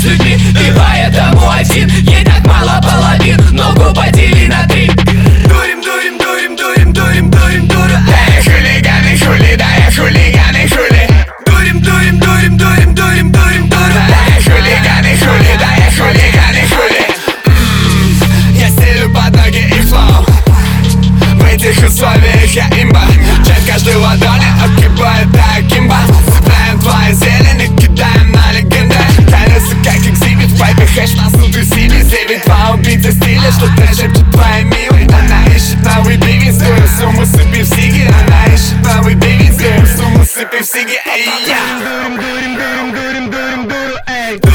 людьми. Ты поэтому один, ей так мало половин. Ногу подели на 3. Дурим, дурим, дурим, дурим, дурим, дурим, дурим. Да я хулиганы, хули, да я хулиганы, хули. Дурим, дурим, дурим, дурим, дурим, дурим, дурим. Да я хулиганы, хули, да я хулиганы, хули. Я стелю под ноги и флоу. В этих условиях я имба. Часть каждой ладони огибает акимба. Цепляем твои зелени, кидаем на легенды. Колеса как экзибит, в пайпе хэш нас утусили. 9-2 убийца стиля, что-то шепчет твои милые. Она ищет новый бивень, свою сумму сыпи в сиги. Она ищет новый бивень, свою сумму сыпи в сиги. Эй, я. Дурим, дурим, дурим, дурим, дурим, дурим, эй.